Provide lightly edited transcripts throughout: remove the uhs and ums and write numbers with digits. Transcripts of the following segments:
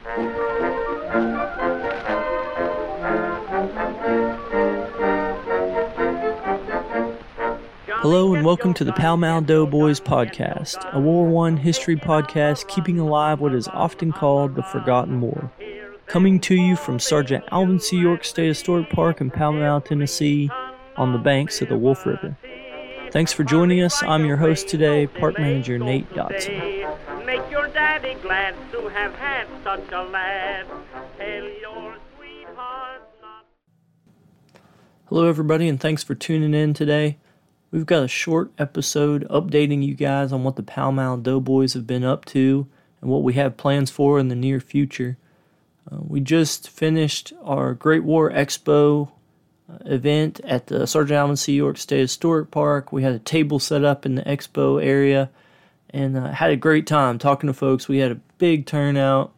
Hello and welcome to the Pall Mall Doughboys podcast, a World War I history podcast keeping alive what is often called the Forgotten War. Coming to you from Sergeant Alvin C. York State Historic Park in Pall Mall, Tennessee, on the banks of the Wolf River. Thanks for joining us. I'm your host today, Park Manager Nate Dodson. Make your daddy glad to have had such a lad. Tell your sweetheart not. Hello everybody and thanks for tuning in today. We've got a short episode updating you guys on what the Pall Mall Doughboys have been up to and what we have plans for in the near future. We just finished our Great War Expo event at the Sergeant Alvin C. York State Historic Park. We had a table set up in the expo area and had a great time talking to folks. We had a big turnout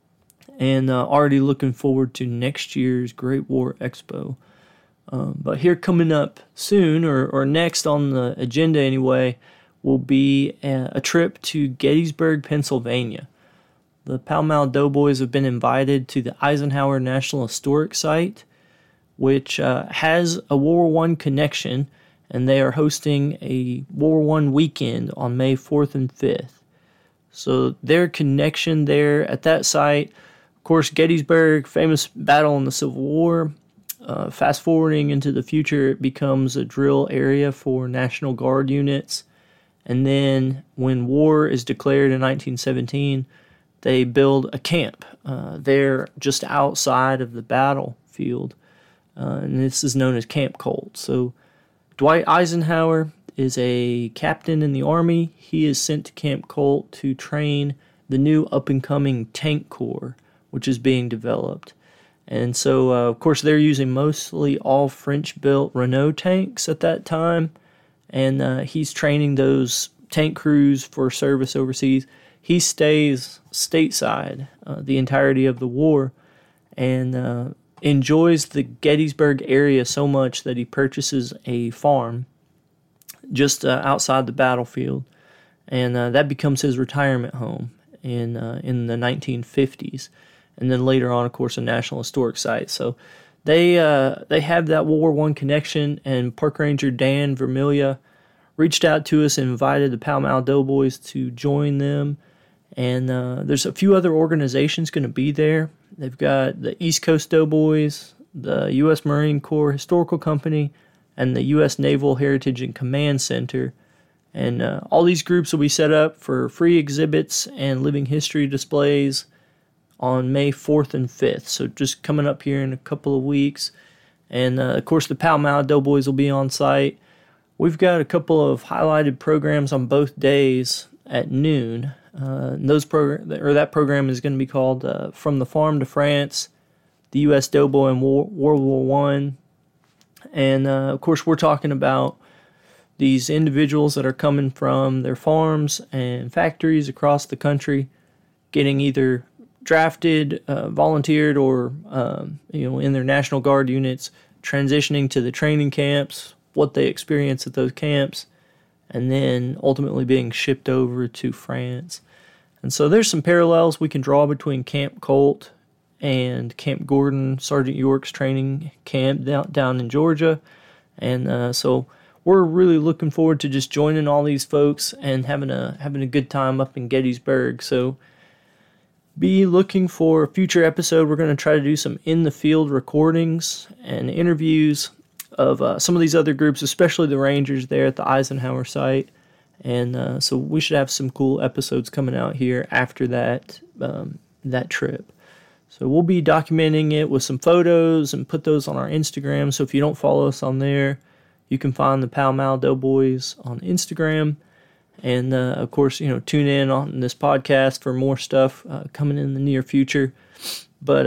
and already looking forward to next year's Great War Expo. But here coming up soon, or next on the agenda anyway, will be a trip to Gettysburg, Pennsylvania. The Pall Mall Doughboys have been invited to the Eisenhower National Historic Site, which has a World War I connection, and they are hosting a World War I weekend on May 4th and 5th. So their connection there at that site, of course, Gettysburg, famous battle in the Civil War. Fast forwarding into the future, it becomes a drill area for National Guard units. And then when war is declared in 1917, they build a camp there just outside of the battlefield. And this is known as Camp Colt. So Dwight Eisenhower is a captain in the Army. He is sent to Camp Colt to train the new up-and-coming tank corps, which is being developed. And so, of course, they're using mostly all French-built Renault tanks at that time. And he's training those tank crews for service overseas. He stays stateside the entirety of the war and enjoys the Gettysburg area so much that he purchases a farm just outside the battlefield. And that becomes his retirement home in the 1950s. And then later on, of course, a National Historic Site. So they have that World War I connection, and Park Ranger Dan Vermilya reached out to us and invited the Pall Mall Doughboys to join them. And there's a few other organizations going to be there. They've got the East Coast Doughboys, the U.S. Marine Corps Historical Company, and the U.S. Naval Heritage and Command Center. And all these groups will be set up for free exhibits and living history displays on May 4th and 5th, so just coming up here in a couple of weeks. And, of course, the Pall Mall Doughboys will be on site. We've got a couple of highlighted programs on both days at noon. That program is going to be called From the Farm to France, the U.S. Doughboy in World War I. And, of course, we're talking about these individuals that are coming from their farms and factories across the country, getting either drafted, volunteered, or in their National Guard units, transitioning to the training camps, what they experience at those camps, and then ultimately being shipped over to France. And so there's some parallels we can draw between Camp Colt and Camp Gordon, Sergeant York's training camp down in Georgia. And so we're really looking forward to just joining all these folks and having a good time up in Gettysburg. So be looking for a future episode. We're going to try to do some in-the-field recordings and interviews of some of these other groups, especially the Rangers there at the Eisenhower site. And so we should have some cool episodes coming out here after that trip. So we'll be documenting it with some photos and put those on our Instagram. So if you don't follow us on there, you can find the Pall Mall Doughboys on Instagram. And, of course, tune in on this podcast for more stuff coming in the near future. But,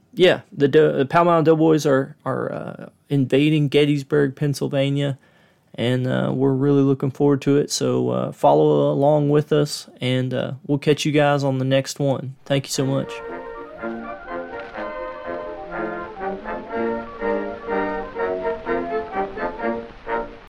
the Pall Mall Doughboys are invading Gettysburg, Pennsylvania, and we're really looking forward to it. So follow along with us, and we'll catch you guys on the next one. Thank you so much.